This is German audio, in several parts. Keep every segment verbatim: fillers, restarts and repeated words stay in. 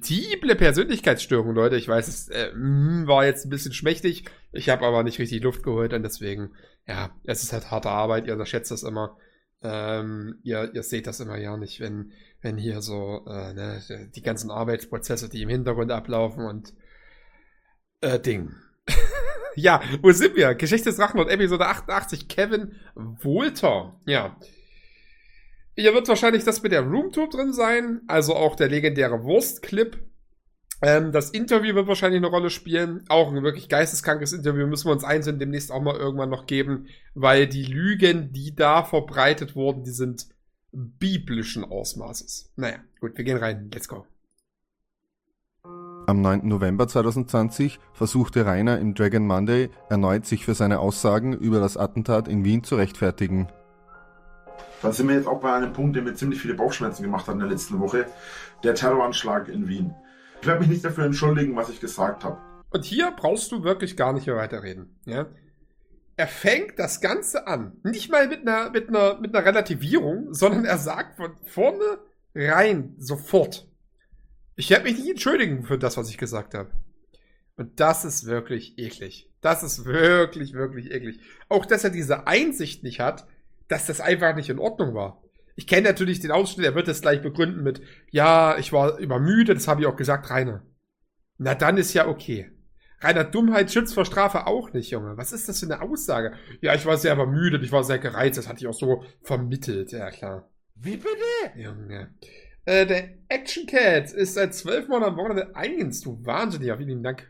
multiple Persönlichkeitsstörungen, Leute. Ich weiß, es äh, war jetzt ein bisschen schmächtig. Ich habe aber nicht richtig Luft geholt und deswegen, ja, es ist halt harte Arbeit. Ihr unterschätzt das immer. Ähm, ihr, ihr seht das immer ja nicht, wenn, wenn hier so äh, ne, die ganzen Arbeitsprozesse, die im Hintergrund ablaufen und äh, Ding. Ja, wo sind wir? Geschichte des Drachenlord, Episode achtundachtzig, Kevin Wolter. Ja. Hier wird wahrscheinlich das mit der Roomtour drin sein, also auch der legendäre Wurstclip. Ähm, das Interview wird wahrscheinlich eine Rolle spielen. Auch ein wirklich geisteskrankes Interview müssen wir uns einzeln demnächst auch mal irgendwann noch geben, weil die Lügen, die da verbreitet wurden, die sind biblischen Ausmaßes. Naja, gut, wir gehen rein. Let's go. Am neunten November zweitausendzwanzig versuchte Rainer im Dragon Monday erneut sich für seine Aussagen über das Attentat in Wien zu rechtfertigen. Dann sind wir jetzt auch bei einem Punkt, der mir ziemlich viele Bauchschmerzen gemacht hat in der letzten Woche. Der Terroranschlag in Wien. Ich werde mich nicht dafür entschuldigen, was ich gesagt habe. Und hier brauchst du wirklich gar nicht mehr weiterreden. Ja? Er fängt das Ganze an. Nicht mal mit einer, mit einer, mit einer Relativierung, sondern er sagt von vorne rein sofort: Ich werde mich nicht entschuldigen für das, was ich gesagt habe. Und das ist wirklich eklig. Das ist wirklich, wirklich eklig. Auch, dass er diese Einsicht nicht hat, dass das einfach nicht in Ordnung war. Ich kenne natürlich den Ausschnitt, er wird es gleich begründen mit: Ja, ich war übermüdet, das habe ich auch gesagt, Rainer. Na, dann ist ja okay. Rainer, Dummheit schützt vor Strafe auch nicht, Junge. Was ist das für eine Aussage? Ja, ich war sehr übermüdet, ich war sehr gereizt, das hatte ich auch so vermittelt. Ja, klar. Wie bitte? Junge. Äh, der Action Cat ist seit zwölf Monaten am Wochenende eins. Du Wahnsinniger, vielen Dank.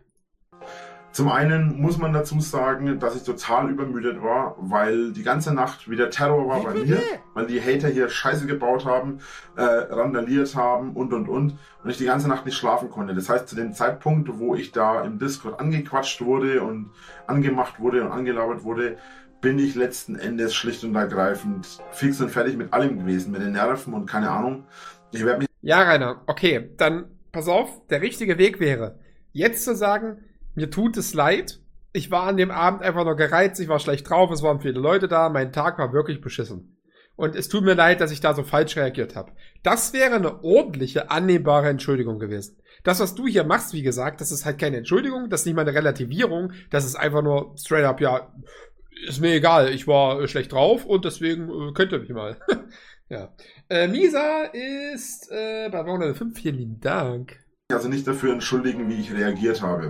Zum einen muss man dazu sagen, dass ich total übermüdet war, weil die ganze Nacht wieder Terror war bei mir, weil die Hater hier Scheiße gebaut haben, äh, randaliert haben und und und und ich die ganze Nacht nicht schlafen konnte. Das heißt, zu dem Zeitpunkt, wo ich da im Discord angequatscht wurde und angemacht wurde und angelabert wurde, bin ich letzten Endes schlicht und ergreifend fix und fertig mit allem gewesen, mit den Nerven und keine Ahnung. Ich werde mich... Ja, Rainer, okay, dann pass auf, der richtige Weg wäre, jetzt zu sagen: Mir tut es leid. Ich war an dem Abend einfach nur gereizt. Ich war schlecht drauf. Es waren viele Leute da. Mein Tag war wirklich beschissen. Und es tut mir leid, dass ich da so falsch reagiert habe. Das wäre eine ordentliche, annehmbare Entschuldigung gewesen. Das, was du hier machst, wie gesagt, das ist halt keine Entschuldigung. Das ist nicht mal eine Relativierung. Das ist einfach nur straight up, ja, ist mir egal. Ich war äh, schlecht drauf und deswegen äh, könnt ihr mich mal. Ja. Äh, Misa ist äh, bei hundertfünf. Vielen lieben Dank. Also nicht dafür entschuldigen, wie ich reagiert habe.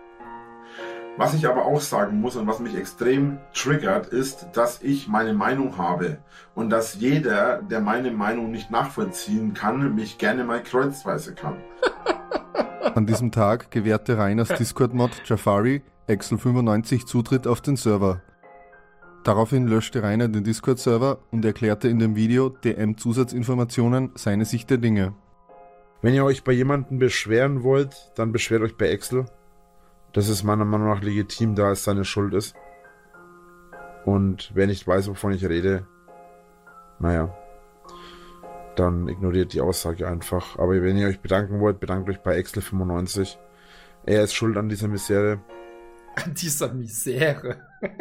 Was ich aber auch sagen muss und was mich extrem triggert, ist, dass ich meine Meinung habe und dass jeder, der meine Meinung nicht nachvollziehen kann, mich gerne mal kreuzweise kann. An diesem Tag gewährte Rainers Discord-Mod Jafari Exel fünfundneunzig Zutritt auf den Server. Daraufhin löschte Rainer den Discord-Server und erklärte in dem Video D M-Zusatzinformationen seine Sicht der Dinge. Wenn ihr euch bei jemandem beschweren wollt, dann beschwert euch bei Exel. Das ist meiner Meinung nach legitim, da es seine Schuld ist. Und wer nicht weiß, wovon ich rede, naja, dann ignoriert die Aussage einfach. Aber wenn ihr euch bedanken wollt, bedankt euch bei Exel fünfundneunzig. Er ist schuld an dieser Misere. An dieser Misere.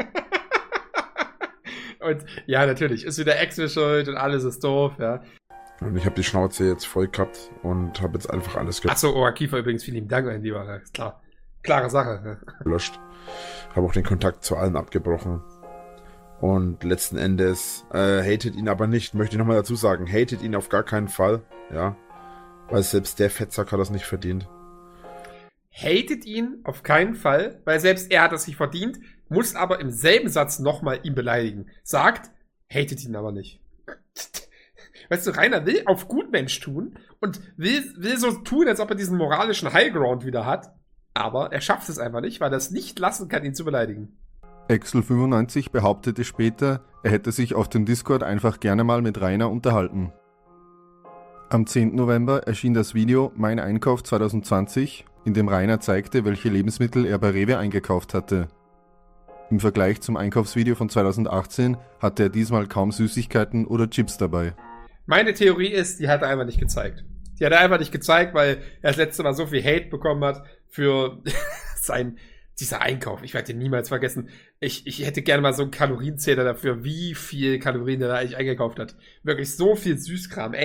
Und ja, natürlich, ist wieder Exel schuld und alles ist doof, ja. Und ich habe die Schnauze jetzt voll gehabt und habe jetzt einfach alles gelöscht. Achso, oh, Kiefer übrigens, vielen lieben Dank, mein Lieber. Ist klar. Klare Sache. Gelöscht. Habe auch den Kontakt zu allen abgebrochen. Und letzten Endes äh, hatet ihn aber nicht, möchte ich nochmal dazu sagen. Hatet ihn auf gar keinen Fall, ja. Weil selbst der Fettsack hat das nicht verdient. Hatet ihn auf keinen Fall, weil selbst er hat das nicht verdient, muss aber im selben Satz nochmal ihn beleidigen. Sagt, hatet ihn aber nicht. Weißt du, Rainer will auf Gutmensch tun und will, will so tun, als ob er diesen moralischen Highground wieder hat. Aber er schafft es einfach nicht, weil er es nicht lassen kann, ihn zu beleidigen. Exel fünfundneunzig behauptete später, er hätte sich auf dem Discord einfach gerne mal mit Rainer unterhalten. Am zehnten November erschien das Video Mein Einkauf zwanzig zwanzig, in dem Rainer zeigte, welche Lebensmittel er bei Rewe eingekauft hatte. Im Vergleich zum Einkaufsvideo von zweitausendachtzehn hatte er diesmal kaum Süßigkeiten oder Chips dabei. Meine Theorie ist, die hat er einfach nicht gezeigt. Die hat er einfach nicht gezeigt, weil er das letzte Mal so viel Hate bekommen hat für sein, dieser Einkauf. Ich werde den niemals vergessen. Ich, ich hätte gerne mal so einen Kalorienzähler dafür, wie viel Kalorien er da eigentlich eingekauft hat. Wirklich so viel Süßkram. Ey,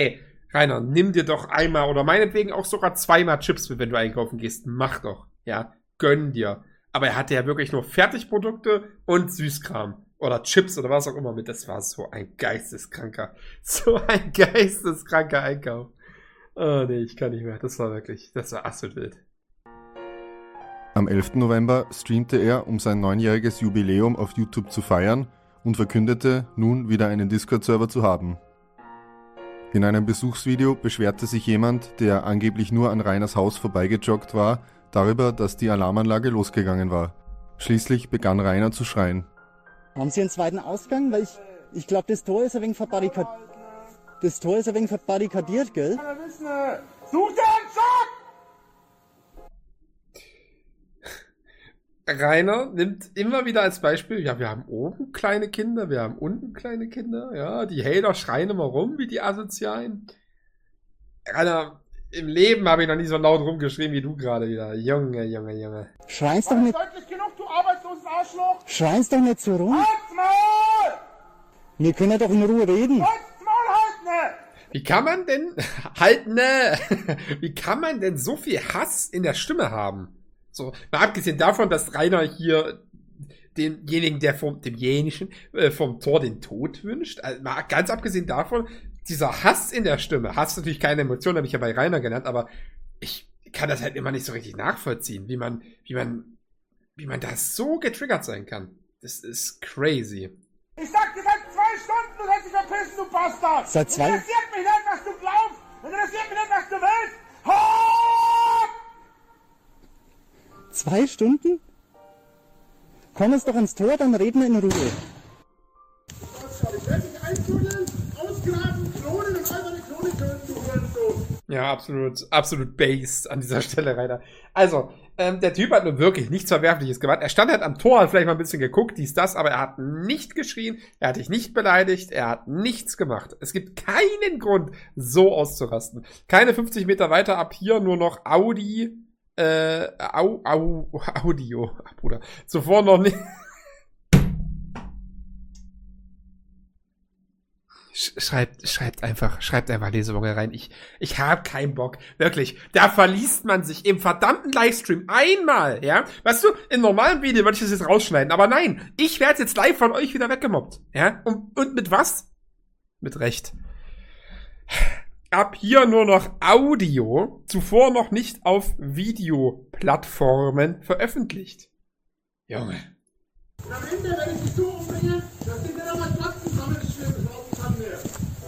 Rainer, nimm dir doch einmal oder meinetwegen auch sogar zweimal Chips mit, wenn du einkaufen gehst. Mach doch, ja, gönn dir. Aber er hatte ja wirklich nur Fertigprodukte und Süßkram oder Chips oder was auch immer mit. Das war so ein geisteskranker, so ein geisteskranker Einkauf. Oh nee, ich kann nicht mehr. Das war wirklich, das war absolut wild. Am elften November streamte er, um sein neunjähriges Jubiläum auf YouTube zu feiern und verkündete, nun wieder einen Discord-Server zu haben. In einem Besuchsvideo beschwerte sich jemand, der angeblich nur an Rainers Haus vorbeigejoggt war, darüber, dass die Alarmanlage losgegangen war. Schließlich begann Rainer zu schreien. Haben Sie einen zweiten Ausgang? Weil ich, ich glaube, das Tor ist ein wenig verbarrikadiert. Das Tor ist ein wenig verbarrikadiert, gell? Such dir einen Job! Rainer nimmt immer wieder als Beispiel, ja, wir haben oben kleine Kinder, wir haben unten kleine Kinder, ja, die Hater schreien immer rum wie die Asozialen. Rainer, im Leben habe ich noch nie so laut rumgeschrien wie du gerade wieder. Junge, Junge, Junge. Schrei's doch nicht. Deutlich genug, du arbeitsloses Arschloch! Schrei's doch nicht so rum. Halt's Maul! Wir können ja doch in Ruhe reden. Halt's Maul halten, ne! Wie kann man denn, halt ne, wie kann man denn so viel Hass in der Stimme haben? So, mal abgesehen davon, dass Rainer hier demjenigen, der vom, demjenigen, äh, vom Tor den Tod wünscht, also mal ganz abgesehen davon, dieser Hass in der Stimme, Hass ist natürlich keine Emotion, habe ich ja bei Rainer genannt, aber ich kann das halt immer nicht so richtig nachvollziehen, wie man, wie man, wie man da so getriggert sein kann. Das ist crazy. Ich sag dir seit zwei Stunden, du sollst dich verpissen, du Bastard! Seit zwei- Interessiert mich nicht, was du glaubst! Interessiert mich nicht, was du willst! Hopp! Zwei Stunden? Komm jetzt doch ins Tor, dann reden wir in Ruhe. Ich werde dich einknuddeln, ausgraben, klonen und all deine Klone töten, du Hurensohn! Ja, absolut, absolut based an dieser Stelle, Rainer. Also, ähm, der Typ hat nun wirklich nichts Verwerfliches gemacht. Er stand halt am Tor, hat vielleicht mal ein bisschen geguckt, dies, das, aber er hat nicht geschrien, er hat dich nicht beleidigt, er hat nichts gemacht. Es gibt keinen Grund, so auszurasten. Keine fünfzig Meter weiter ab hier nur noch Audi, äh, Au, Au, Audio, Ach, Bruder. Zuvor noch nicht. Schreibt, schreibt einfach, schreibt einfach Lesewoche rein. Ich, ich hab keinen Bock. Wirklich. Da verliest man sich im verdammten Livestream einmal, ja? Weißt du, im normalen Video würde ich das jetzt rausschneiden. Aber nein, ich werde jetzt live von euch wieder weggemobbt. Ja? Und, und mit was? Mit Recht. Ab hier nur noch Audio. Zuvor noch nicht auf Videoplattformen veröffentlicht. Junge. Und am Ende, wenn ich dich so umbringe, dass die mir da mal Platz zusammenschwimmen, überhaupt kann mehr.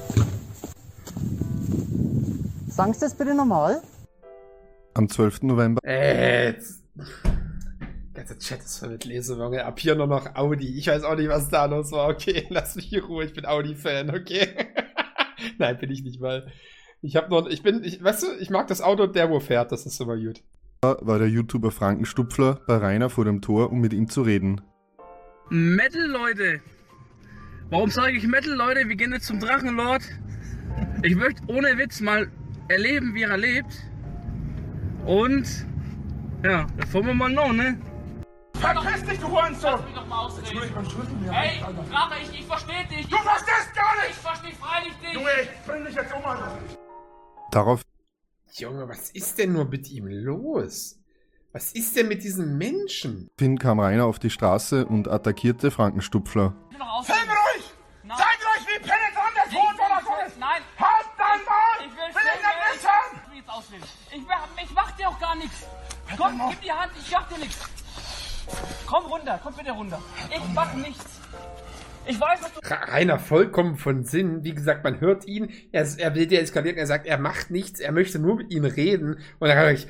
Sagen Sie das bitte nochmal? Am zwölften November Äh, jetzt. Der ganze Chat ist voll mit Lesewoche. Ab hier nur noch Audi. Ich weiß auch nicht, was da los war. Okay, lass mich in Ruhe. Ich bin Audi-Fan, okay? Nein, bin ich nicht mal. Ich hab noch, ich bin, ich, weißt du, ich mag das Auto, der wo fährt, das ist immer gut. war der YouTuber Frankenstupfler bei Rainer vor dem Tor, um mit ihm zu reden. Metal, Leute! Warum sage ich Metal, Leute? Wir gehen jetzt zum Drachenlord. Ich möchte ohne Witz mal erleben, wie er lebt. Und ja, das wollen wir mal noch, ne? Verpiss dich, du Hurensohn! Lass mich doch mal ausreden. Hey, Drache, ich, ich verstehe dich. Du verstehst gar Ich nicht! verstehe freilich dich. Junge, ich bring dich jetzt um, Alter! Darauf Junge, was ist denn nur mit ihm los? Was ist denn mit diesem Menschen? kam Rainer auf die Straße und attackierte Frankenstupfler. Ich will noch Film ausreden. ruhig! Zeig euch, wie penetrant der Ton von der ist! Nein, Halt dein Maul! ich will Will ich nicht wissen! Ich will jetzt ausreden. Ich, mach- ich mach dir auch gar nichts. Komm, gib die Hand, ich mach dir nichts. Komm runter, komm bitte runter. Ich mach nichts. Ich weiß, was du... Ra- Rainer vollkommen von Sinn. Wie gesagt, man hört ihn, er, er will deeskalieren, er sagt, er macht nichts, er möchte nur mit ihm reden. Und dann kann ich,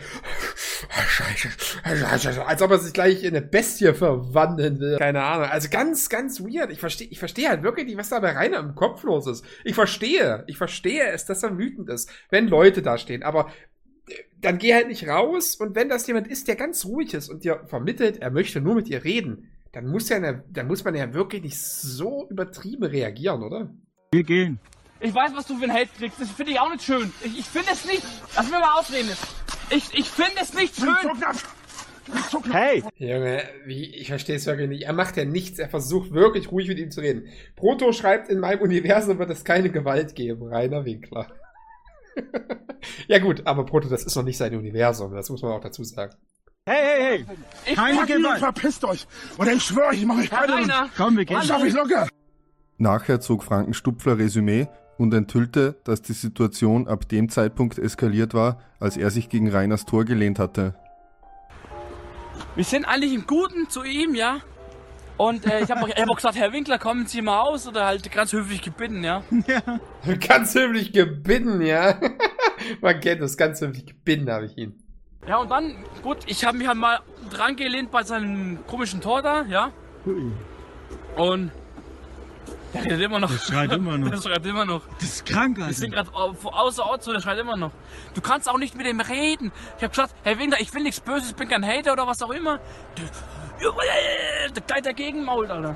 als ob er sich gleich in eine Bestie verwandeln will. Keine Ahnung. Also ganz, ganz weird. Ich verstehe, ich verstehe halt wirklich nicht, was da bei Rainer im Kopf los ist. Ich verstehe, ich verstehe es, dass er wütend ist, wenn Leute da stehen. Aber dann geh halt nicht raus. Und wenn das jemand ist, der ganz ruhig ist und dir vermittelt, er möchte nur mit dir reden, dann muss, ja eine, dann muss man ja wirklich nicht so übertrieben reagieren, oder? Ich weiß, was du für ein Hate kriegst. Das finde ich auch nicht schön. Ich, ich finde es nicht... Lass mir mal ausreden jetzt. Ich, ich finde es nicht schön. Hey! Junge, wie, ich verstehe es wirklich nicht. Er macht ja nichts, er versucht wirklich ruhig mit ihm zu reden. Proto schreibt, in meinem Universum wird es keine Gewalt geben. Rainer Winkler. Ja gut, aber Proto, das ist noch nicht sein Universum, das muss man auch dazu sagen. Hey, hey, hey! Keine Gewalt! Verpisst euch! Oder ich schwöre, ich mache euch beide und... Komm, wir gehen. Das schaff ich locker! Nachher zog Frankenstupfler Resümee und enthüllte, dass die Situation ab dem Zeitpunkt eskaliert war, als er sich gegen Rainers Tor gelehnt hatte. Wir sind eigentlich im Guten zu ihm, ja. Und äh, ich habe auch, hab auch gesagt, Herr Winkler, kommen Sie mal aus, oder halt ganz höflich gebeten, ja. Ja. Ganz höflich gebeten, ja. Man kennt das, ganz höflich gebeten habe ich ihn. Ja, und dann, gut, ich habe mich halt mal dran gelehnt bei seinem komischen Tor da, ja. Und der redet immer noch. Der schreit immer noch. Der schreit immer noch. Das ist krank, Alter. Wir sind gerade außer Ort, so, der schreit immer noch. Du kannst auch nicht mit ihm reden. Ich habe gesagt, Herr Winkler, ich will nichts Böses, ich bin kein Hater oder was auch immer. Der gleich dagegen mault, Alter.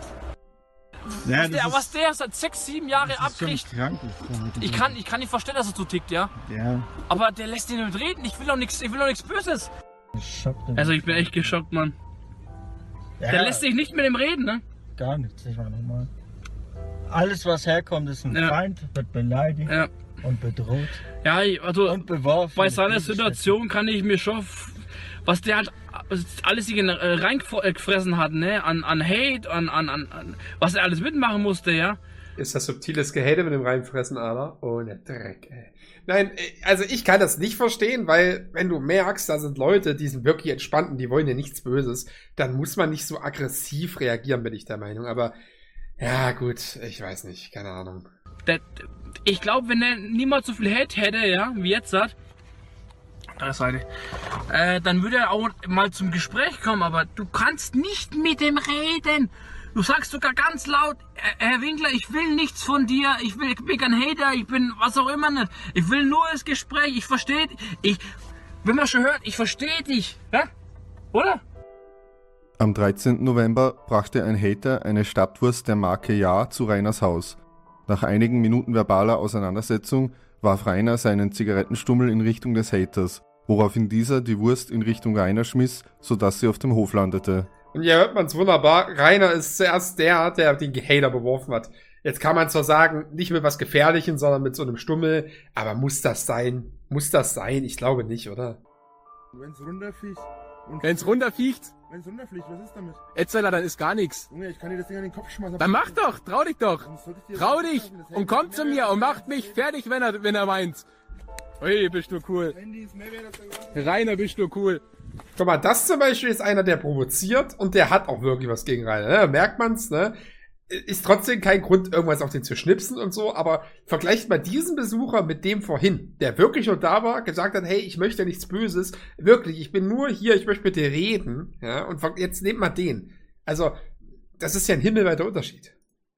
Ja, was, der, was der seit sechs, sieben Jahren abkriegt. Krank, ich, kann, ich kann nicht verstehen, dass er so tickt, ja. Ja. Aber der lässt ihn nicht reden. Ich will auch nichts, ich will auch nichts Böses. Also ich bin echt geschockt, Mann. Ja. Der lässt sich nicht mit ihm reden, ne? Gar nichts, ich war nochmal. Alles, was herkommt, ist ein ja. Feind, wird beleidigt ja. und bedroht. Ja, also und beworfen. Bei seiner Situation kann ich mir schon, was der halt alles reingefressen hat, ne, an, an Hate, an, an, an, was er alles mitmachen musste, ja. Ist das subtiles Gehate mit dem Reinfressen, Alter? Ohne Dreck, ey. Nein, also ich kann das nicht verstehen, weil wenn du merkst, da sind Leute, die sind wirklich entspannt und die wollen dir nichts Böses, dann muss man nicht so aggressiv reagieren, bin ich der Meinung. Aber ja, gut, ich weiß nicht, keine Ahnung. Der, ich glaube, wenn er niemals so viel Hate hätte, ja, wie jetzt hat, Seite, äh, dann würde er auch mal zum Gespräch kommen, aber du kannst nicht mit ihm reden. Du sagst sogar ganz laut, Herr Winkler, ich will nichts von dir, ich, will, ich bin kein Hater, ich bin was auch immer nicht. Ich will nur das Gespräch, ich verstehe dich. Ich, wenn man schon hört, ich verstehe dich, ja? Oder? Am dreizehnten November brachte ein Hater eine Stadtwurst der Marke Ja zu Rainers Haus. Nach einigen Minuten verbaler Auseinandersetzung warf Rainer seinen Zigarettenstummel in Richtung des Haters, woraufhin dieser die Wurst in Richtung Rainer schmiss, sodass sie auf dem Hof landete. Und hier hört man es wunderbar, Rainer ist zuerst der, der den Hater beworfen hat. Jetzt kann man zwar sagen, nicht mit was Gefährlichem, sondern mit so einem Stummel, aber muss das sein? Muss das sein? Ich glaube nicht, oder? Wenn's runterfliegt. Wenn's runterfliegt? Wenn's runterfliegt, was ist damit? Etzeler, dann ist gar nichts. Junge, ich kann dir das Ding an den Kopf schmeißen. Dann mach doch, trau dich doch. Trau dich und komm zu mir und macht mich fertig, wenn er, wenn er meint. Ui, bist du cool. Rainer, bist du cool. Guck mal, das zum Beispiel ist einer, der provoziert und der hat auch wirklich was gegen Rainer. Ne? Merkt man's, ne? Ist trotzdem kein Grund, irgendwas auf den zu schnipsen und so, aber vergleicht mal diesen Besucher mit dem vorhin, der wirklich nur da war, gesagt hat, hey, ich möchte nichts Böses, wirklich, ich bin nur hier, ich möchte mit dir reden, ja, und jetzt nehmt mal den. Also, das ist ja ein himmelweiter Unterschied.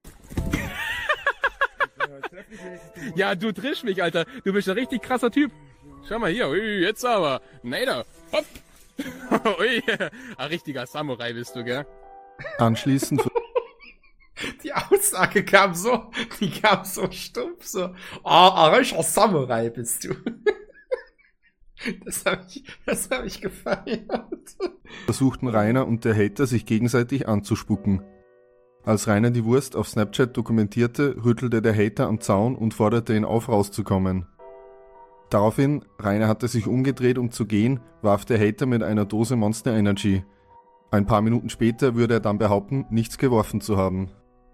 Ja, du triffst mich, Alter, du bist ein richtig krasser Typ. Schau mal hier, ui, jetzt aber, Nader, hopp. Ui, ein richtiger Samurai bist du, gell? Anschließend... Die Aussage kam so, die kam so stumpf, so, oh, ein richtiger Samurai bist du. Das habe ich, das hab ich gefeiert. Versuchten Rainer und der Hater sich gegenseitig anzuspucken. Als Rainer die Wurst auf Snapchat dokumentierte, rüttelte der Hater am Zaun und forderte ihn auf, rauszukommen. Daraufhin, Rainer hatte sich umgedreht, um zu gehen, warf der Hater mit einer Dose Monster Energy. Ein paar Minuten später würde er dann behaupten, nichts geworfen zu haben.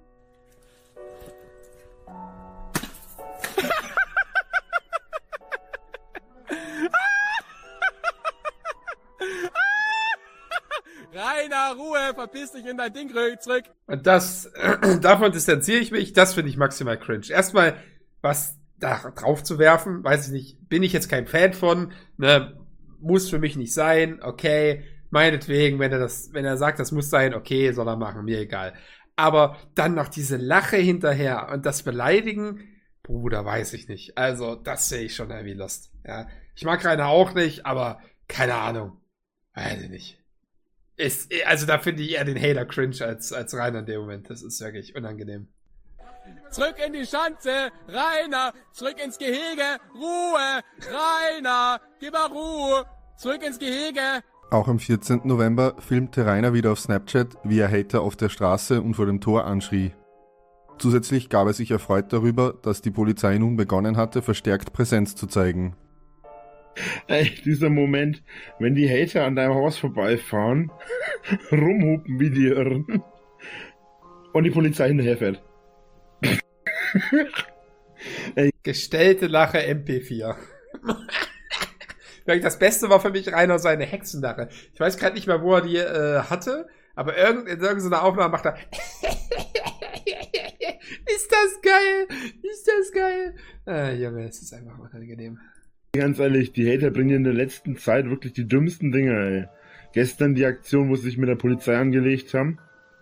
Rainer, Ruhe, verpiss dich in dein Ding zurück. Und das, äh, davon distanziere ich mich, das finde ich maximal cringe. Erstmal, was da drauf zu werfen, weiß ich nicht, bin ich jetzt kein Fan von, ne, muss für mich nicht sein, okay, meinetwegen, wenn er das, wenn er sagt, das muss sein, okay, soll er machen, mir egal. Aber dann noch diese Lache hinterher und das Beleidigen, Bruder, weiß ich nicht. Also, das sehe ich schon irgendwie lost. Ja, ich mag Rainer auch nicht, aber keine Ahnung, weiß ich nicht. Ist, also da finde ich eher den Hater cringe als, als Rainer in dem Moment. Das ist wirklich unangenehm. Zurück in die Schanze, Rainer, zurück ins Gehege, Ruhe, Rainer, gib mal Ruhe, zurück ins Gehege. Auch am vierzehnten November filmte Rainer wieder auf Snapchat, wie er Hater auf der Straße und vor dem Tor anschrie. Zusätzlich gab er sich erfreut darüber, dass die Polizei nun begonnen hatte, verstärkt Präsenz zu zeigen. Ey, dieser Moment, wenn die Hater an deinem Haus vorbeifahren, rumhupen wie die Irren und die Polizei hinterherfährt. Ey. Gestellte Lache M P vier. Das Beste war für mich Rainer seine Hexenlache. Ich weiß gerade nicht mehr, wo er die äh, hatte, aber irgend, in irgendeiner Aufnahme macht er Ist das geil? Ist das geil? Ah, Junge, es ist einfach unangenehm. Ganz ehrlich, die Hater bringen in der letzten Zeit wirklich die dümmsten Dinge, ey. Gestern die Aktion, wo sie sich mit der Polizei angelegt haben,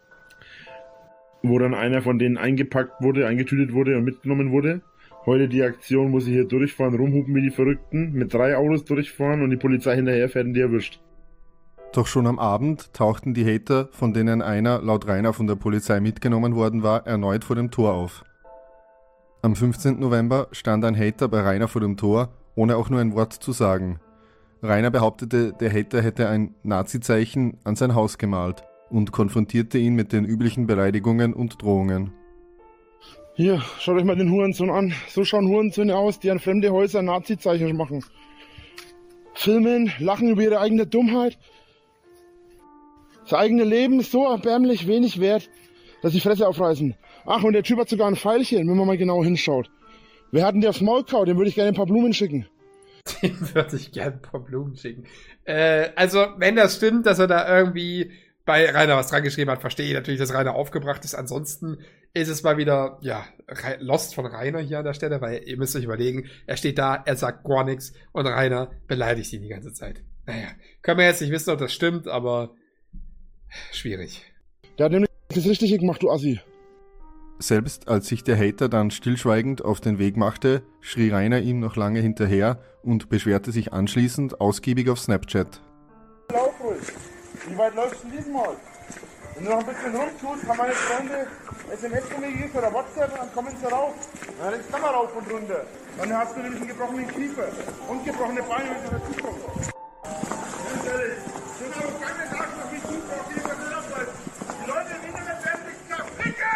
wo dann einer von denen eingepackt wurde, eingetütet wurde und mitgenommen wurde. Heute die Aktion, wo sie hier durchfahren, rumhupen wie die Verrückten, mit drei Autos durchfahren und die Polizei hinterherfährt und die erwischt. Doch schon am Abend tauchten die Hater, von denen einer laut Rainer von der Polizei mitgenommen worden war, erneut vor dem Tor auf. Am fünfzehnten November stand ein Hater bei Rainer vor dem Tor, ohne auch nur ein Wort zu sagen. Rainer behauptete, der Hater hätte ein Nazi-Zeichen an sein Haus gemalt und konfrontierte ihn mit den üblichen Beleidigungen und Drohungen. Hier, schaut euch mal den Hurensohn an. So schauen Hurensöhne aus, die an fremde Häuser Nazi-Zeichen machen. Filmen, lachen über ihre eigene Dummheit. Das eigene Leben ist so erbärmlich wenig wert, dass die Fresse aufreißen. Ach, und der Typ hat sogar ein Pfeilchen, wenn man mal genau hinschaut. Wer hat denn der aufs Maul gehauen? Dem würde ich gerne ein paar Blumen schicken. Dem würde ich gerne ein paar Blumen schicken. Äh, also, wenn das stimmt, dass er da irgendwie bei Rainer was dran geschrieben hat, verstehe ich natürlich, dass Rainer aufgebracht ist. Ansonsten ist es mal wieder, ja, Lost von Rainer hier an der Stelle, weil ihr müsst euch überlegen, er steht da, er sagt gar nichts und Rainer beleidigt ihn die ganze Zeit. Naja, können wir jetzt nicht wissen, ob das stimmt, aber schwierig. Der hat nämlich das Richtige gemacht, du Assi. Selbst als sich der Hater dann stillschweigend auf den Weg machte, schrie Rainer ihm noch lange hinterher und beschwerte sich anschließend ausgiebig auf Snapchat. Lauf ruhig. Wie weit läufst du diesmal? Wenn du noch ein bisschen rumtust, haben meine Freunde S M S von mir gegeben oder WhatsApp und dann kommen sie rauf. Dann ist die Kamera rauf und runter. Dann hast du nämlich einen gebrochenen Kiefer und gebrochene Beine, wenn du dazu kommst. Ganz ehrlich, sind aber keine Sachen auf mich zu, auf die wir abhalten. Die Leute im Internet werden sich zerficken!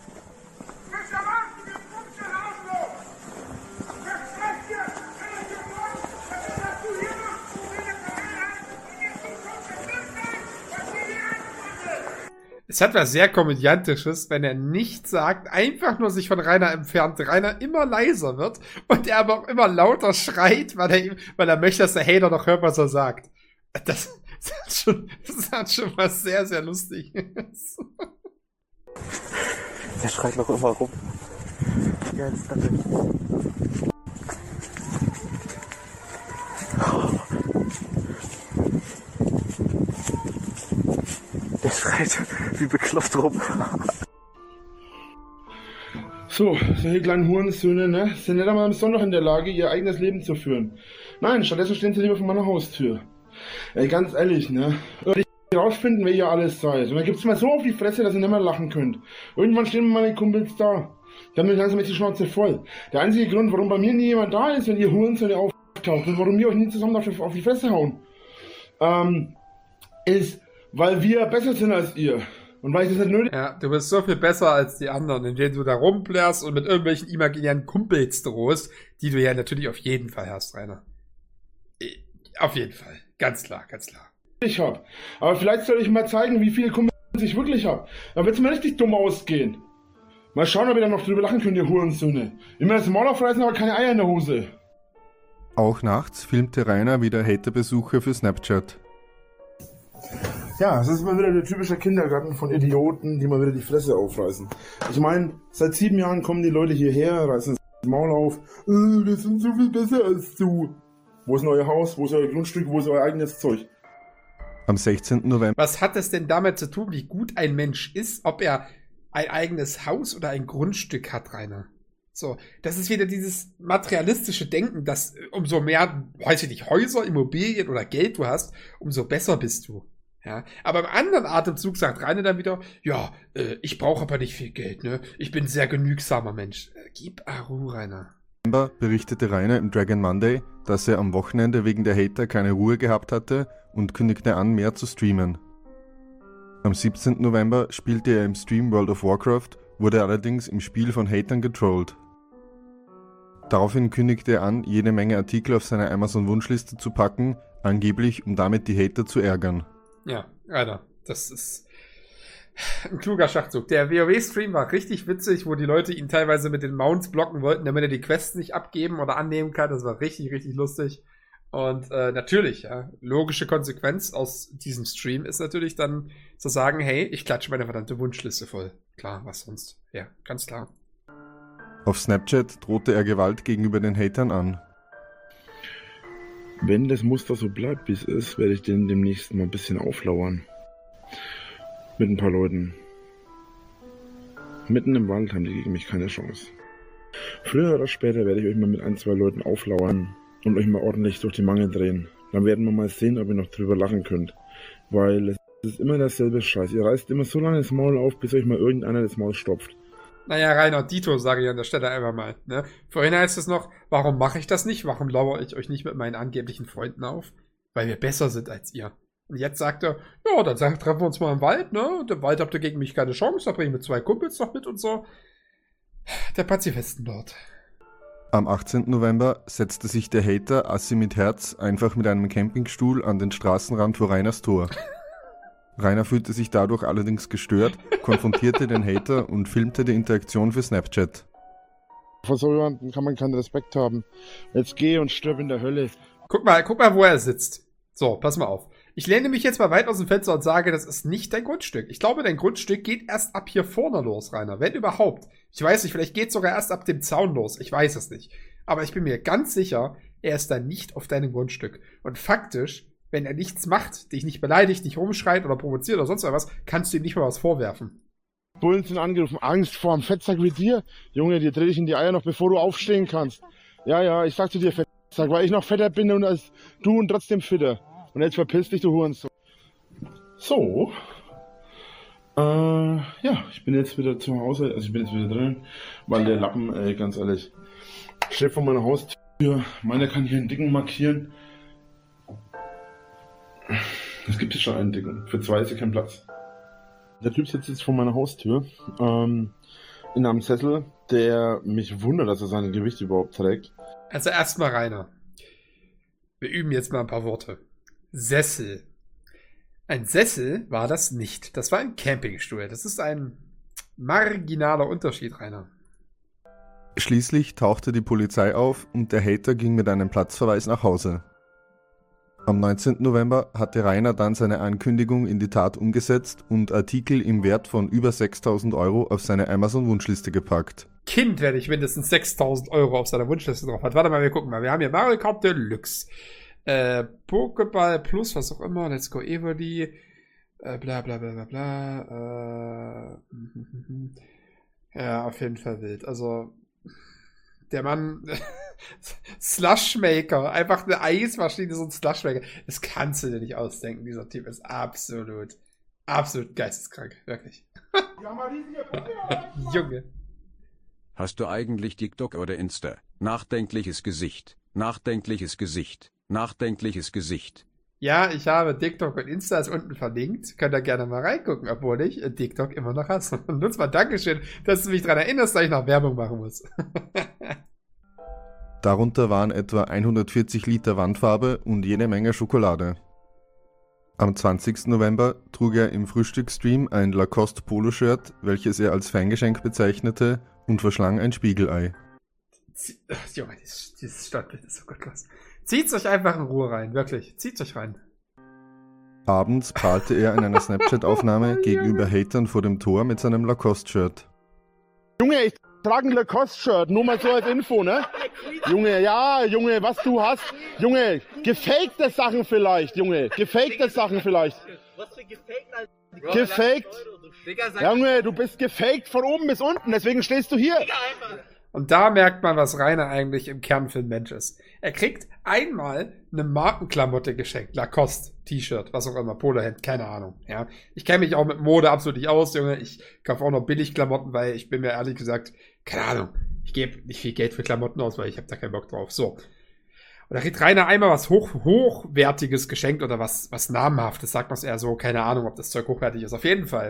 Es hat was sehr Komödiantisches, wenn er nichts sagt, einfach nur sich von Rainer entfernt, Rainer immer leiser wird und er aber auch immer lauter schreit, weil er, weil er möchte, dass der Hater noch hört, was er sagt. Das, das, hat, schon, das hat schon was sehr, sehr Lustiges. Der schreit noch immer rum. Ja, das ist natürlich. Der schreit wie bekloppt rum. So, solche kleinen Hurensöhne, ne, sind nicht einmal am Sonntag in der Lage, ihr eigenes Leben zu führen. Nein, stattdessen stehen sie lieber vor meiner Haustür. Ey, ganz ehrlich, ne, ich rausfinden, wer ihr alles seid. Und dann gibt's mal so auf die Fresse, dass ihr nicht mehr lachen könnt. Irgendwann stehen meine Kumpels da. Die haben mir langsam jetzt die Schnauze voll. Der einzige Grund, warum bei mir nie jemand da ist, wenn ihr Hurensöhne auftaucht und warum wir euch nie zusammen auf die, auf die Fresse hauen, ähm, ist, weil wir besser sind als ihr. Und weil ich das nicht nötig... Ja, du bist so viel besser als die anderen, indem du da rumplärrst und mit irgendwelchen imaginären Kumpels drohst, die du ja natürlich auf jeden Fall hast, Rainer. Auf jeden Fall. Ganz klar, ganz klar. Ich hab. Aber vielleicht soll ich mal zeigen, wie viele Kumpels ich wirklich hab. Dann wird's mir richtig dumm ausgehen. Mal schauen, ob ihr dann noch drüber lachen könnt, ihr Hurensöhne. Immer das Maul aufreißen, aber keine Eier in der Hose. Auch nachts filmte Rainer wieder Haterbesuche für Snapchat. Ja, das ist mal wieder der typische Kindergarten von Idioten, die mal wieder die Fresse aufreißen. Ich meine, seit sieben Jahren kommen die Leute hierher, reißen das Maul auf. Äh, wir sind so viel besser als du. Wo ist denn euer Haus? Wo ist euer Grundstück? Wo ist euer eigenes Zeug? Am sechzehnten November... Was hat es denn damit zu tun, wie gut ein Mensch ist, ob er ein eigenes Haus oder ein Grundstück hat, Rainer? So, das ist wieder dieses materialistische Denken, dass umso mehr, weiß ich nicht, Häuser, Immobilien oder Geld du hast, umso besser bist du. Ja, aber im anderen Atemzug sagt Rainer dann wieder, ja, äh, ich brauche aber nicht viel Geld, ne? Ich bin ein sehr genügsamer Mensch. Äh, gib Ruhe, Rainer. Im November berichtete Rainer im Dragon Monday, dass er am Wochenende wegen der Hater keine Ruhe gehabt hatte und kündigte an, mehr zu streamen. Am siebzehnten November spielte er im Stream World of Warcraft wurde allerdings im Spiel von Hatern getrollt. Daraufhin kündigte er an, jede Menge Artikel auf seine Amazon-Wunschliste zu packen, angeblich um damit die Hater zu ärgern. Ja, Alter, das ist ein kluger Schachzug. Der WoW-Stream war richtig witzig, wo die Leute ihn teilweise mit den Mounts blocken wollten, damit er die Quests nicht abgeben oder annehmen kann. Das war richtig, richtig lustig. Und äh, natürlich, ja, logische Konsequenz aus diesem Stream ist natürlich dann zu sagen, hey, ich klatsche meine verdammte Wunschliste voll. Klar, was sonst? Ja, ganz klar. Auf Snapchat drohte er Gewalt gegenüber den Hatern an. Wenn das Muster so bleibt, wie es ist, werde ich den demnächst mal ein bisschen auflauern. Mit ein paar Leuten. Mitten im Wald haben die gegen mich keine Chance. Früher oder später werde ich euch mal mit ein, zwei Leuten auflauern und euch mal ordentlich durch die Mangel drehen. Dann werden wir mal sehen, ob ihr noch drüber lachen könnt. Weil es ist immer dasselbe Scheiß. Ihr reißt immer so lange das Maul auf, bis euch mal irgendeiner das Maul stopft. Naja, Rainer, Dito, sage ich an der Stelle einfach mal. Ne? Vorhin heißt es noch, warum mache ich das nicht? Warum lauere ich euch nicht mit meinen angeblichen Freunden auf? Weil wir besser sind als ihr. Und jetzt sagt er, ja, dann sagen, treffen wir uns mal im Wald, ne? Und im Wald habt ihr gegen mich keine Chance, da bringe ich mit zwei Kumpels noch mit und so. Der Pazifisten dort. Am achtzehnten November setzte sich der Hater Assi mit Herz einfach mit einem Campingstuhl an den Straßenrand vor Rainers Tor. Rainer fühlte sich dadurch allerdings gestört, konfrontierte den Hater und filmte die Interaktion für Snapchat. Vor so jemandem kann man keinen Respekt haben. Jetzt geh und stirb in der Hölle. Guck mal, guck mal, wo er sitzt. So, pass mal auf. Ich lehne mich jetzt mal weit aus dem Fenster und sage, das ist nicht dein Grundstück. Ich glaube, dein Grundstück geht erst ab hier vorne los, Rainer. Wenn überhaupt. Ich weiß nicht, vielleicht geht es sogar erst ab dem Zaun los. Ich weiß es nicht. Aber ich bin mir ganz sicher, er ist da nicht auf deinem Grundstück. Und faktisch, wenn er nichts macht, dich nicht beleidigt, nicht rumschreit oder provoziert oder sonst was, kannst du ihm nicht mal was vorwerfen. Bullen sind angerufen. Angst vor einem Fettsack wie dir? Junge, dir dreh dich in die Eier noch, bevor du aufstehen kannst. Ja, ja, ich sag zu dir, Fettsack, weil ich noch fetter bin und als du und trotzdem fitter. Und jetzt verpiss dich, du Hurensohn. So. Äh, ja, ich bin jetzt wieder zu Hause. Also ich bin jetzt wieder drin. Weil der Lappen, ey, ganz ehrlich, steht vor meiner Haustür. Meiner kann hier einen Dicken markieren. Es gibt hier schon einen Dicken. Für zwei ist hier kein Platz. Der Typ sitzt jetzt vor meiner Haustür. Ähm, in einem Sessel, der mich wundert, dass er sein Gewicht überhaupt trägt. Also erstmal, Rainer. Wir üben jetzt mal ein paar Worte. Sessel. Ein Sessel war das nicht. Das war ein Campingstuhl. Das ist ein marginaler Unterschied, Rainer. Schließlich tauchte die Polizei auf und der Hater ging mit einem Platzverweis nach Hause. Am neunzehnten November hatte Rainer dann seine Ankündigung in die Tat umgesetzt und Artikel im Wert von über sechstausend Euro auf seine Amazon-Wunschliste gepackt. Kind, wenn ich mindestens sechstausend Euro auf seiner Wunschliste drauf hat. Warte mal, wir gucken mal. Wir haben hier Mario Kart Deluxe. Äh, Pokéball Plus, was auch immer, Let's Go Evoli, äh, bla bla bla bla bla, äh, ja, auf jeden Fall wild. Also, der Mann, Slushmaker, einfach eine Eismaschine, so ein Slushmaker, das kannst du dir nicht ausdenken, dieser Typ ist absolut, absolut geisteskrank, wirklich. Junge. Hast du eigentlich TikTok oder Insta? Nachdenkliches Gesicht, nachdenkliches Gesicht. Nachdenkliches Gesicht. Ja, ich habe TikTok und Insta ist unten verlinkt. Könnt ihr gerne mal reingucken, obwohl ich TikTok immer noch hasse. Und nutzt mal Dankeschön, dass du mich daran erinnerst, dass ich noch Werbung machen muss. Darunter waren etwa hundertvierzig Liter Wandfarbe und jede Menge Schokolade. Am zwanzigsten November trug er im Frühstücksstream ein Lacoste Poloshirt, welches er als Fangeschenk bezeichnete, und verschlang ein Spiegelei. Junge, dieses, dieses Stadtbild ist so gottlos. Zieht's euch einfach in Ruhe rein, wirklich. Zieht's euch rein. Abends prahlte er in einer Snapchat-Aufnahme gegenüber Hatern vor dem Tor mit seinem Lacoste-Shirt. Junge, ich trage ein Lacoste-Shirt, nur mal so als Info, ne? Junge, ja, Junge, was du hast. Junge, gefakte Sachen vielleicht, Junge. Gefakte Sachen vielleicht. Was für gefaked, Alter? Gefaked? Junge, du bist gefaked von oben bis unten, deswegen stehst du hier. Und da merkt man, was Rainer eigentlich im Kern für ein Mensch ist. Er kriegt einmal eine Markenklamotte geschenkt. Lacoste, T-Shirt, was auch immer, Polohemd, keine Ahnung. Ja, ich kenne mich auch mit Mode absolut nicht aus, Junge. Ich kaufe auch noch Billigklamotten, weil ich bin mir ehrlich gesagt, keine Ahnung, ich gebe nicht viel Geld für Klamotten aus, weil ich habe da keinen Bock drauf. So. Und da kriegt Rainer einmal was hoch, hochwertiges geschenkt oder was, was Namenhaftes, sagt man es eher so, keine Ahnung, ob das Zeug hochwertig ist. Auf jeden Fall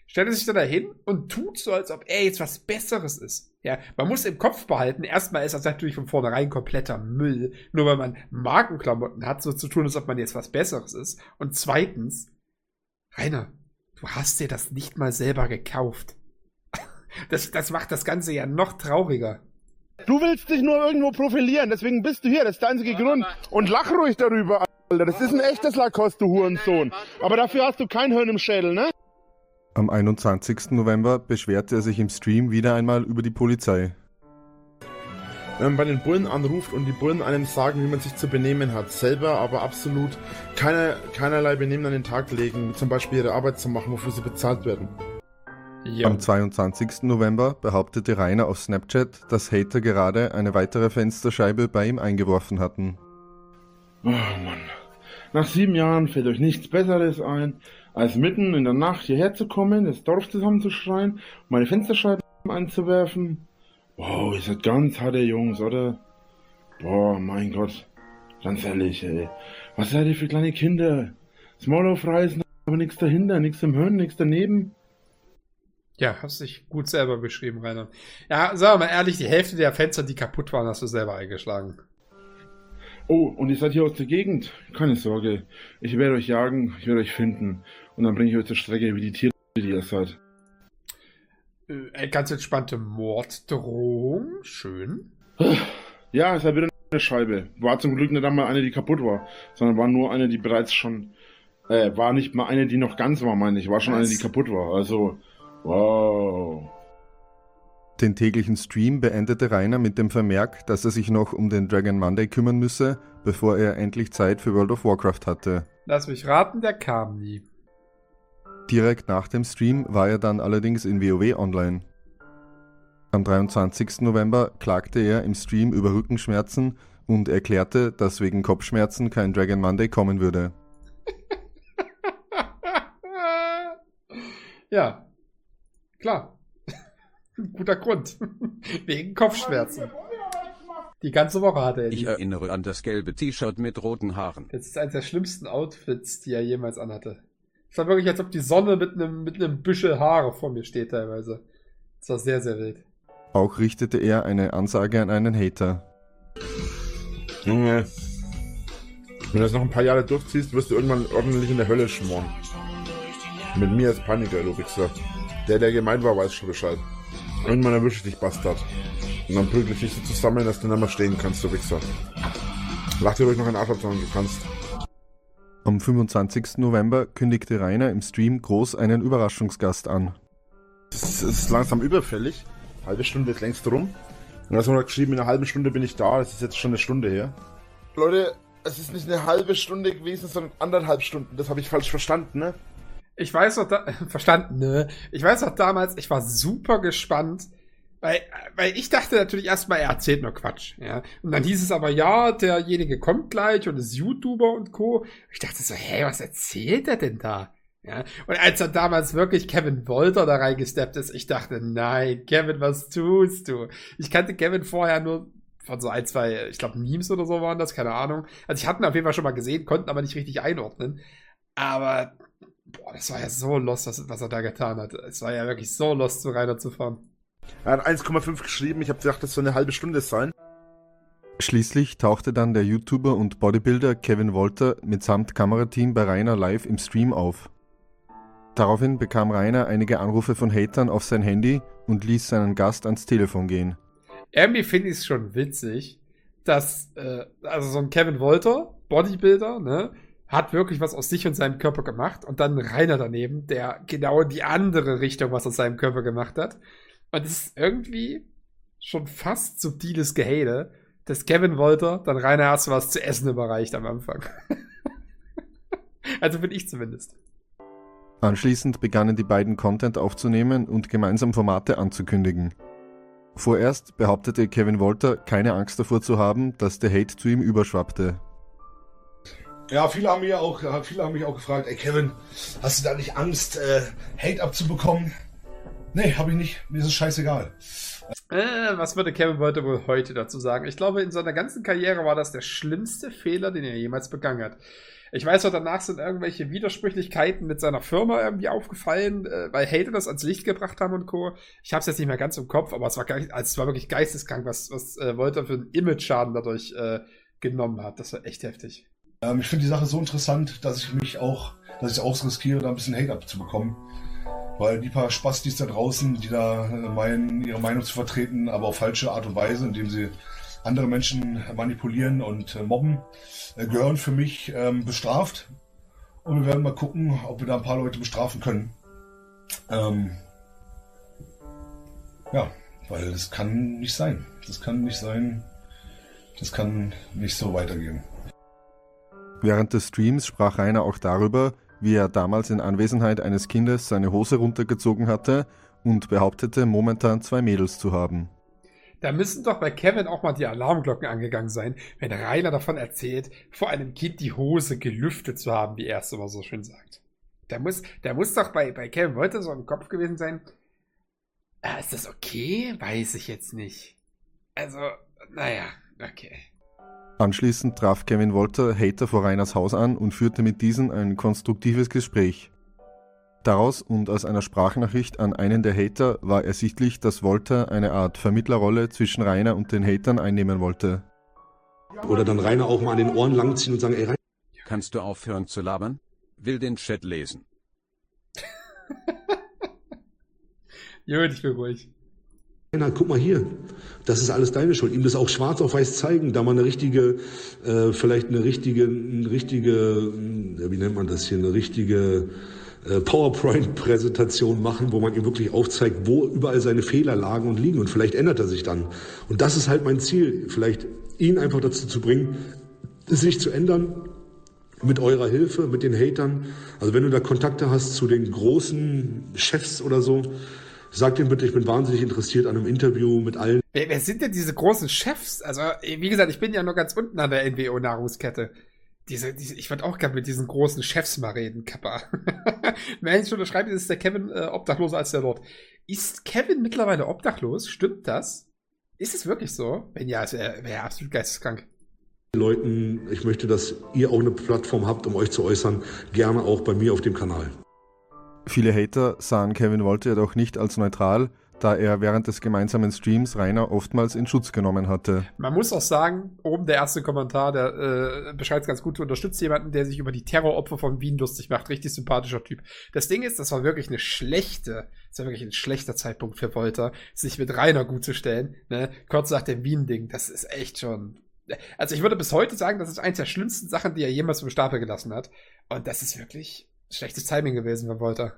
stellt er sich dann dahin und tut so, als ob er jetzt was Besseres ist. Ja, man muss im Kopf behalten, erstmal ist das natürlich von vornherein kompletter Müll, nur weil man Markenklamotten hat, so zu tun, als ob man jetzt was Besseres ist. Und zweitens, Rainer, du hast dir das nicht mal selber gekauft. Das, das macht das Ganze ja noch trauriger. Du willst dich nur irgendwo profilieren, deswegen bist du hier, das ist der einzige Grund. Und lach ruhig darüber, Alter, das ist ein echtes Lacoste, du Hurensohn. Aber dafür hast du kein Hirn im Schädel, ne? Am einundzwanzigsten November beschwerte er sich im Stream wieder einmal über die Polizei. Wenn man bei den Bullen anruft und die Bullen einem sagen, wie man sich zu benehmen hat, selber aber absolut keine, keinerlei Benehmen an den Tag legen, zum Beispiel ihre Arbeit zu machen, wofür sie bezahlt werden. Ja. Am zweiundzwanzigsten November behauptete Rainer auf Snapchat, dass Hater gerade eine weitere Fensterscheibe bei ihm eingeworfen hatten. Oh Mann, nach sieben Jahren fällt euch nichts Besseres ein, als mitten in der Nacht hierher zu kommen, das Dorf zusammenzuschreien, meine Fensterscheiben einzuwerfen. Wow, ihr seid ganz harte Jungs, oder? Boah, mein Gott, ganz ehrlich, ey. Was seid ihr für kleine Kinder? Das Maul aufreißen, aber nichts dahinter, nichts im Hirn, nichts daneben. Ja, hast dich gut selber beschrieben, Rainer. Ja, sagen wir mal ehrlich, die Hälfte der Fenster, die kaputt waren, hast du selber eingeschlagen. Oh, und ihr seid hier aus der Gegend? Keine Sorge, ich werde euch jagen, ich werde euch finden. Und dann bringe ich euch zur Strecke, wie die Tiere, die ihr seid. Äh, ganz entspannte Morddrohung, schön. Ja, es war wieder eine Scheibe. War zum Glück nicht einmal eine, die kaputt war, sondern war nur eine, die bereits schon, äh, war nicht mal eine, die noch ganz war, meine ich. War schon Was? eine, die kaputt war, also... Wow. Den täglichen Stream beendete Rainer mit dem Vermerk, dass er sich noch um den Dragon Monday kümmern müsse, bevor er endlich Zeit für World of Warcraft hatte. Lass mich raten, der kam nie. Direkt nach dem Stream war er dann allerdings in WoW online. Am dreiundzwanzigsten November klagte er im Stream über Rückenschmerzen und erklärte, dass wegen Kopfschmerzen kein Dragon Monday kommen würde. Ja. Klar. Guter Grund. Wegen Kopfschmerzen. Die ganze Woche hatte er die. Ich erinnere an das gelbe T-Shirt mit roten Haaren. Das ist eines der schlimmsten Outfits, die er jemals anhatte. Es war wirklich, als ob die Sonne mit einem, mit einem Büschel Haare vor mir steht teilweise. Das war sehr, sehr wild. Auch richtete er eine Ansage an einen Hater. Junge, wenn du das noch ein paar Jahre durchziehst, wirst du irgendwann ordentlich in der Hölle schmoren. Mit mir als Paniker, du Wichser. Der, der gemein war, weiß schon Bescheid. Irgendwann erwische ich dich, Bastard. Und dann prügel ich dich so zusammen, dass du nicht mehr stehen kannst, du Wichser. Lach dir ruhig noch einen Arsch ab, wenn du kannst. Am fünfundzwanzigsten November kündigte Rainer im Stream groß einen Überraschungsgast an. Es ist langsam überfällig. Halbe Stunde ist längst rum. Und da hast du geschrieben, in einer halben Stunde bin ich da. Das ist jetzt schon eine Stunde her. Leute, es ist nicht eine halbe Stunde gewesen, sondern anderthalb Stunden. Das habe ich falsch verstanden, ne? Ich weiß noch, da, verstanden, ne? Ich weiß noch damals, ich war super gespannt, weil, weil ich dachte natürlich erstmal, er erzählt nur Quatsch, ja. Und dann hieß es aber, ja, derjenige kommt gleich und ist YouTuber und Co. Ich dachte so, hä, was erzählt er denn da? Ja. Und als er damals wirklich Kevin Wolter da reingesteppt ist, ich dachte, nein, Kevin, was tust du? Ich kannte Kevin vorher nur von so ein, zwei, ich glaube, Memes oder so waren das, keine Ahnung. Also ich hatte ihn auf jeden Fall schon mal gesehen, konnten aber nicht richtig einordnen. Aber boah, das war ja so lost, was, was er da getan hat. Es war ja wirklich so lost, zu Rainer zu fahren. Er hat eins Komma fünf geschrieben, ich habe gedacht, das soll eine halbe Stunde sein. Schließlich tauchte dann der YouTuber und Bodybuilder Kevin Wolter mitsamt Kamerateam bei Rainer live im Stream auf. Daraufhin bekam Rainer einige Anrufe von Hatern auf sein Handy und ließ seinen Gast ans Telefon gehen. Irgendwie finde ich es schon witzig, dass, äh, also so ein Kevin Wolter, Bodybuilder, ne, hat wirklich was aus sich und seinem Körper gemacht und dann Rainer daneben, der genau in die andere Richtung was aus seinem Körper gemacht hat. Und es ist irgendwie schon fast subtiles Gehate, dass Kevin Wolter dann Rainer erst was zu essen überreicht am Anfang. Also bin ich zumindest. Anschließend begannen die beiden Content aufzunehmen und gemeinsam Formate anzukündigen. Vorerst behauptete Kevin Wolter, keine Angst davor zu haben, dass der Hate zu ihm überschwappte. Ja, viele haben, mich auch, viele haben mich auch gefragt, ey Kevin, hast du da nicht Angst, äh, Hate abzubekommen? Nee, hab ich nicht, mir ist es scheißegal. Äh, was würde Kevin Wolter wohl heute dazu sagen? Ich glaube, in seiner ganzen Karriere war das der schlimmste Fehler, den er jemals begangen hat. Ich weiß auch, danach sind irgendwelche Widersprüchlichkeiten mit seiner Firma irgendwie aufgefallen, äh, weil Hater das ans Licht gebracht haben und Co. Ich habe es jetzt nicht mehr ganz im Kopf, aber es war, also es war wirklich geisteskrank, was, was äh, Wolter für einen Image-Schaden dadurch äh, genommen hat. Das war echt heftig. Ähm, ich finde die Sache so interessant, dass ich mich auch, dass ich auch riskiere, da ein bisschen Hate abzubekommen. Weil die paar Spastis da draußen, die da äh, meinen, ihre Meinung zu vertreten, aber auf falsche Art und Weise, indem sie andere Menschen manipulieren und äh, mobben, äh, gehören für mich ähm, bestraft. Und wir werden mal gucken, ob wir da ein paar Leute bestrafen können. Ähm, ja, weil das kann nicht sein. Das kann nicht sein. Das kann nicht so weitergehen. Während des Streams sprach Rainer auch darüber, wie er damals in Anwesenheit eines Kindes seine Hose runtergezogen hatte und behauptete, momentan zwei Mädels zu haben. Da müssen doch bei Kevin auch mal die Alarmglocken angegangen sein, wenn Rainer davon erzählt, vor einem Kind die Hose gelüftet zu haben, wie er es immer so schön sagt. Da muss, da muss doch bei, bei Kevin Wolter so im Kopf gewesen sein, ah, ist das okay? Weiß ich jetzt nicht. Also, naja, okay. Anschließend traf Kevin Wolter Hater vor Rainers Haus an und führte mit diesen ein konstruktives Gespräch. Daraus und aus einer Sprachnachricht an einen der Hater war ersichtlich, dass Wolter eine Art Vermittlerrolle zwischen Rainer und den Hatern einnehmen wollte. Oder dann Rainer auch mal an den Ohren langziehen und sagen, ey Rainer. Kannst du aufhören zu labern? Will den Chat lesen. Gut, ich bin ruhig. Rainer, guck mal hier, das ist alles deine Schuld. Ihm das auch schwarz auf weiß zeigen, da mal eine richtige, äh, vielleicht eine richtige, eine richtige, wie nennt man das hier, eine richtige PowerPoint-Präsentation machen, wo man ihm wirklich aufzeigt, wo überall seine Fehler lagen und liegen, und vielleicht ändert er sich dann. Und das ist halt mein Ziel, vielleicht ihn einfach dazu zu bringen, sich zu ändern, mit eurer Hilfe, mit den Hatern. Also wenn du da Kontakte hast zu den großen Chefs oder so, sag ihm bitte, ich bin wahnsinnig interessiert an einem Interview mit allen. Wer, wer sind denn diese großen Chefs? Also, wie gesagt, ich bin ja nur ganz unten an der N W O-Nahrungskette. Diese, diese, ich würde auch gerne mit diesen großen Chefs mal reden, Kappa. Wenn ich schon schreibe, ist der Kevin äh, obdachloser als der Lord. Ist Kevin mittlerweile obdachlos? Stimmt das? Ist es wirklich so? Wenn ja, wäre wär absolut geisteskrank. Leuten, ich möchte, dass ihr auch eine Plattform habt, um euch zu äußern, gerne auch bei mir auf dem Kanal. Viele Hater sahen Kevin Wolter jedoch nicht als neutral, da er während des gemeinsamen Streams Rainer oftmals in Schutz genommen hatte. Man muss auch sagen, oben der erste Kommentar, der äh, beschreibt es ganz gut, du unterstützt jemanden, der sich über die Terroropfer von Wien lustig macht. Richtig sympathischer Typ. Das Ding ist, das war wirklich eine schlechte, das war wirklich ein schlechter Zeitpunkt für Wolter, sich mit Rainer gut zu stellen. Ne? Kurz nach dem Wien-Ding, das ist echt schon... Also ich würde bis heute sagen, das ist eins der schlimmsten Sachen, die er jemals vom Stapel gelassen hat. Und das ist wirklich schlechtes Timing gewesen von Wolter.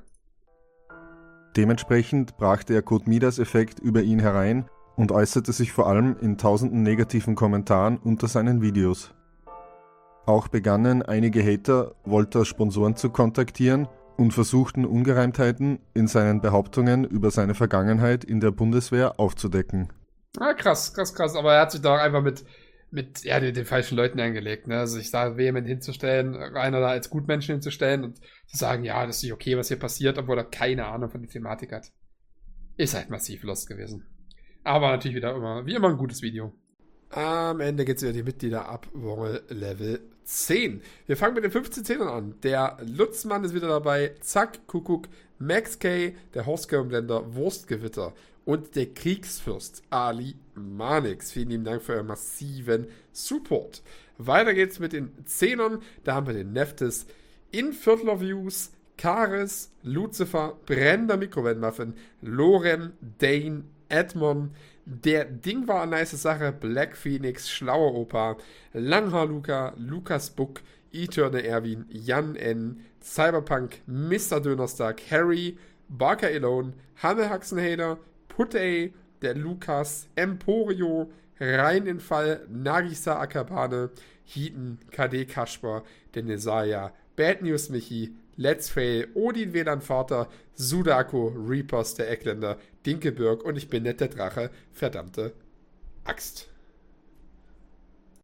Dementsprechend brachte er Code Midas-Effekt über ihn herein und äußerte sich vor allem in tausenden negativen Kommentaren unter seinen Videos. Auch begannen einige Hater, Wolter Sponsoren zu kontaktieren und versuchten Ungereimtheiten in seinen Behauptungen über seine Vergangenheit in der Bundeswehr aufzudecken. Ah, krass, krass, krass. Aber er hat sich da auch einfach mit, mit ja, den, den falschen Leuten angelegt. Ne? Also sich da vehement hinzustellen, einer da als Gutmenschen hinzustellen und zu sagen, ja, das ist nicht okay, was hier passiert, obwohl er keine Ahnung von der Thematik hat. Ist halt massiv lost gewesen. Aber natürlich wieder immer, wie immer ein gutes Video. Am Ende geht es wieder die Mitglieder ab Wongel Level zehn. Wir fangen mit den fünfzehn Zehnern an. Der Lutzmann ist wieder dabei, Zack, Kuckuck, Max K, der Horstgirlenblender, Wurstgewitter und der Kriegsfürst Ali Manix. Vielen lieben Dank für euren massiven Support. Weiter geht's mit den Zehnern. Da haben wir den Neftis, Inviertler Views, Karis, Lucifer, Brenda Mikrowellenmuffin, Lorem, Dane, Edmond, der Ding war eine nice Sache, Black Phoenix, Schlauer Opa, Langhaar Luca, Lukas Buck, Eternal Erwin, Jan N, Cyberpunk, Mister Dönerstag, Harry, Barker Elone, Hanne Haxenhader, Puttey, der Lukas, Emporio, Reininfall, Nagisa Akabane, Heaton, K D Kasper, der Nesaya, Bad News Michi, Let's Fail, Odin W L A N Vater, Sudako, Reapers, der Eckländer, Dinkelberg und ich bin nicht der Drache, verdammte Axt.